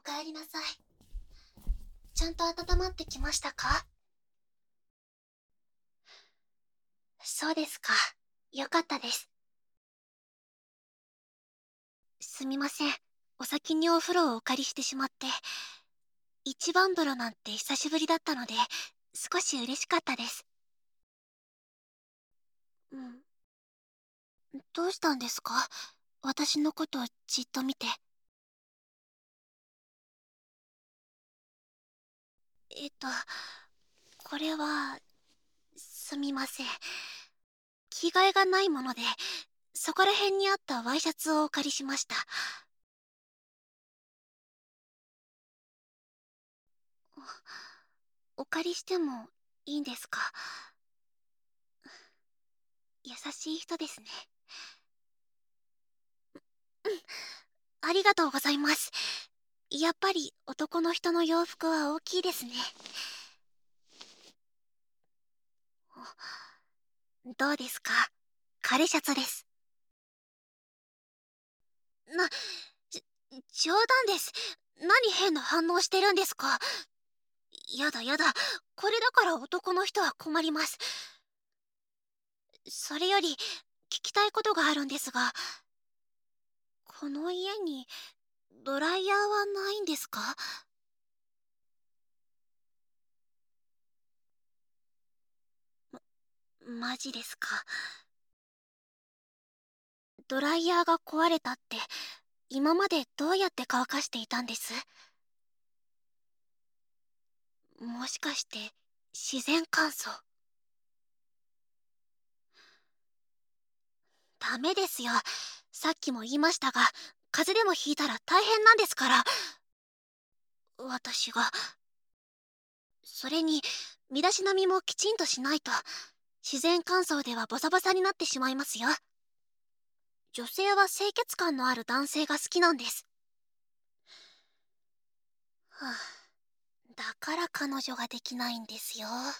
おかえりなさい。ちゃんと温まってきましたか？そうですか。よかったです。すみません。お先にお風呂をお借りしてしまって。一番風呂なんて久しぶりだったので、少し嬉しかったです。うん。どうしたんですか？私のことをじっと見て。えっと、これは、すみません。着替えがないもので、そこら辺にあったワイシャツをお借りしました。お借りしてもいいんですか？優しい人ですね。ありがとうございます。やっぱり男の人の洋服は大きいですね。どうですか？枯シャツです。な、じ冗談です。何変な反応してるんですか？やだやだ。これだから男の人は困ります。それより、聞きたいことがあるんですが、この家にドライヤーはないんですか？マジですか。ドライヤーが壊れたって、今までどうやって乾かしていたんです？もしかして、自然乾燥？ダメですよ。さっきも言いましたが、風邪でもひいたら大変なんですから。私が。それに、身だしなみもきちんとしないと、自然乾燥ではボサボサになってしまいますよ。女性は清潔感のある男性が好きなんです。はあ、だから彼女ができないんですよ。は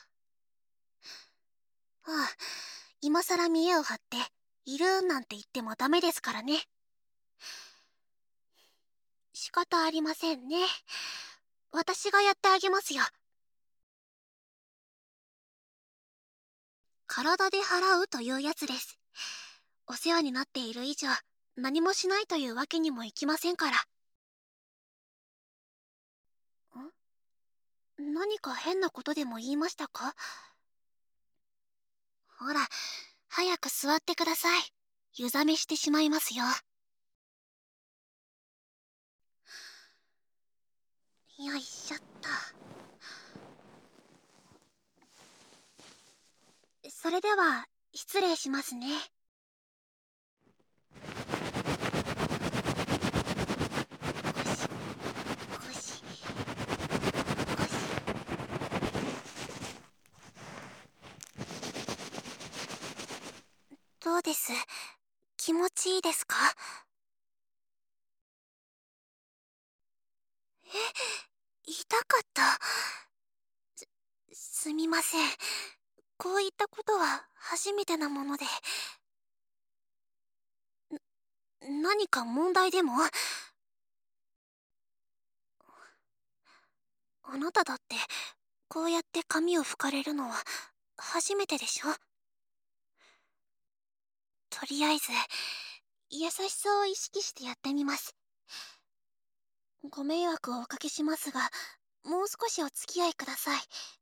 あ、今さら見栄を張って、いるなんて言ってもダメですからね。仕方ありませんね。私がやってあげますよ。体で払うというやつです。お世話になっている以上、何もしないというわけにもいきませんから。何か変なことでも言いましたか？ほら、早く座ってください。湯冷めしてしまいますよ。よいしょっと。それでは、失礼しますね。ゴシゴシゴシ。どうです？気持ちいいですか？痛かった。すみません。こういったことは初めてなもので。何か問題でも？あなただってこうやって髪を拭かれるのは初めてでしょ？とりあえず優しさを意識してやってみます。ご迷惑をおかけしますが、もう少しお付き合いください。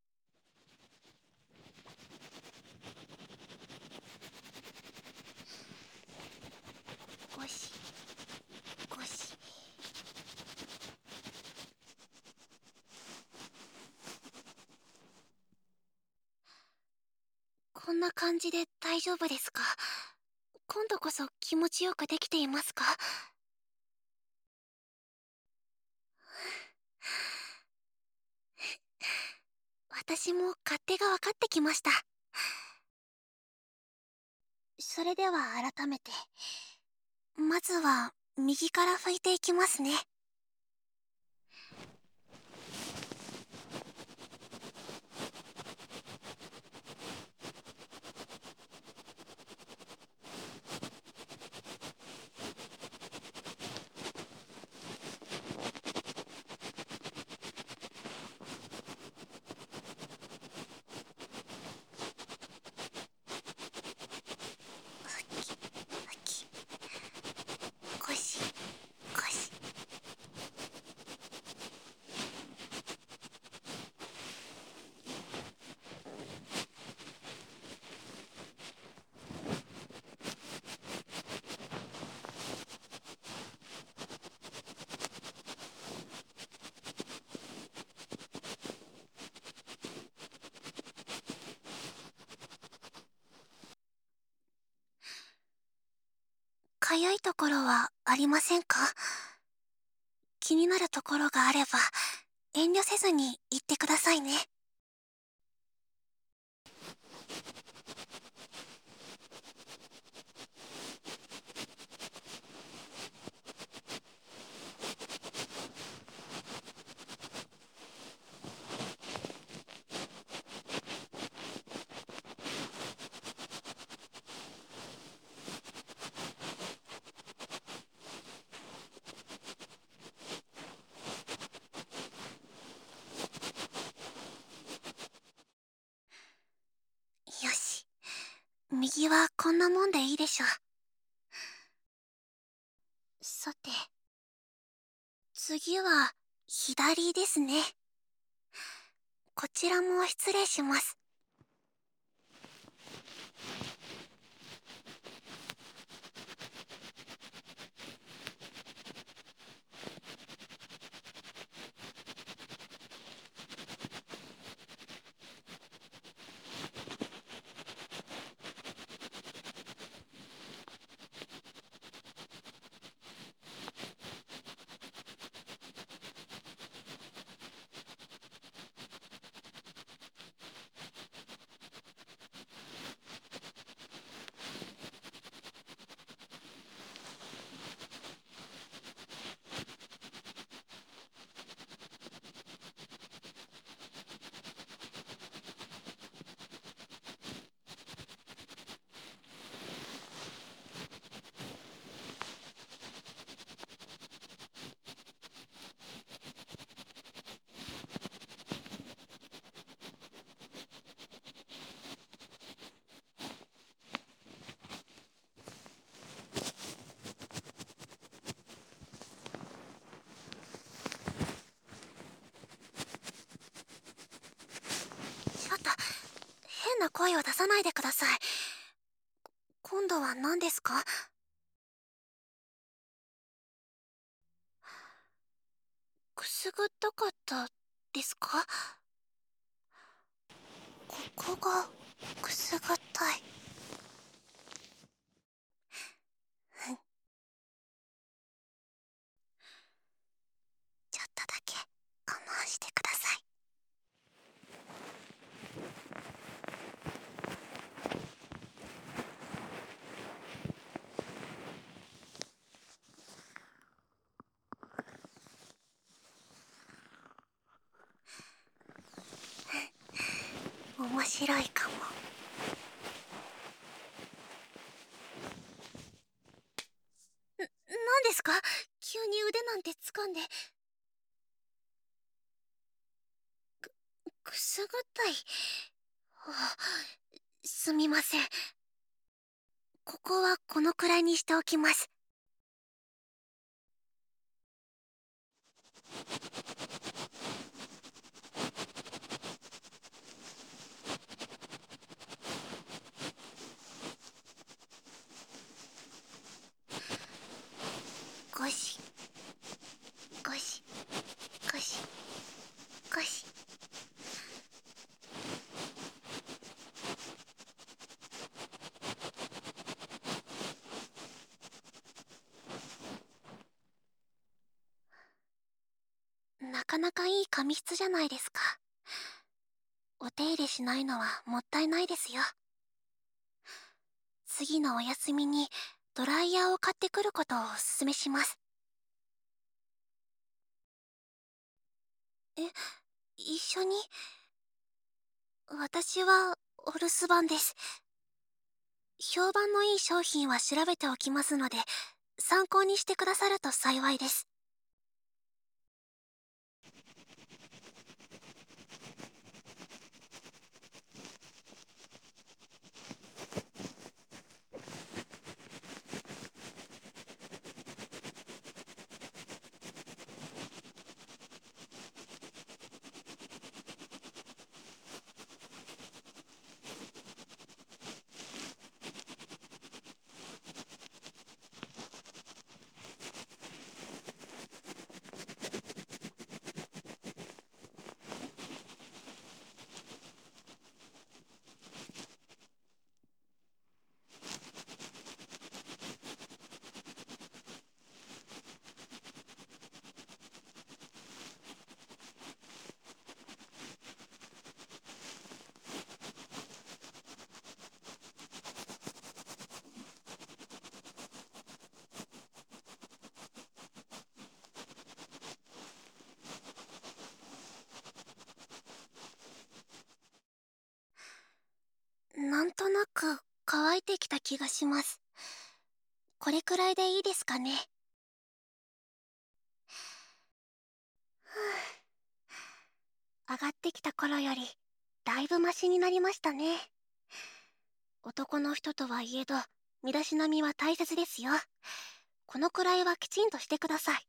ゴシゴシ。こんな感じで大丈夫ですか？今度こそ気持ちよくできていますか？私も勝手が分かってきました。それでは改めて、まずは右から拭いていきますね。 ゆいところはありませんか？気になるところがあれば、遠慮せずに言ってくださいね。よし。右はこんなもんでいいでしょう。さて、次は左ですね。こちらも失礼します。ちょっと、変な声を出さないでください。今度は何ですか？くすぐったかったですか？ここがくすぐったい。ちょっとだけ我慢してください。面白いかも。何ですか？急に腕なんて掴んで。くすぐったい。すみません。ここはこのくらいにしておきます。ゴシゴシゴシゴシ。なかなかいい髪質じゃないですか。お手入れしないのはもったいないですよ。次のお休みにドライヤーを買ってくることをおすすめします。え、一緒に？私はお留守番です。評判のいい商品は調べておきますので、参考にしてくださると幸いです。 します。これくらいでいいですかね。上がってきた頃よりだいぶマシになりましたね。男の人とはいえど身だしなみは大切ですよ。このくらいはきちんとしてください。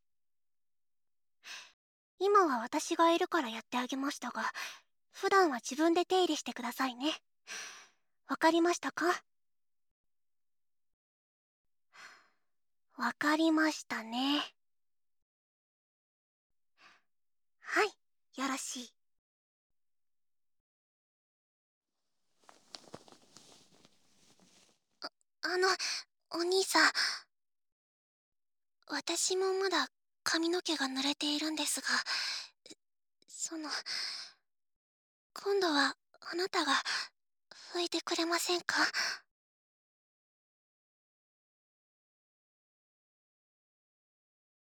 今は私がいるからやってあげましたが、普段は自分で手入れしてくださいね。わかりましたか？わかりましたね。はい、よろしい。あの、お兄さん、私もまだ髪の毛が濡れているんですが、その、今度はあなたが拭いてくれませんか？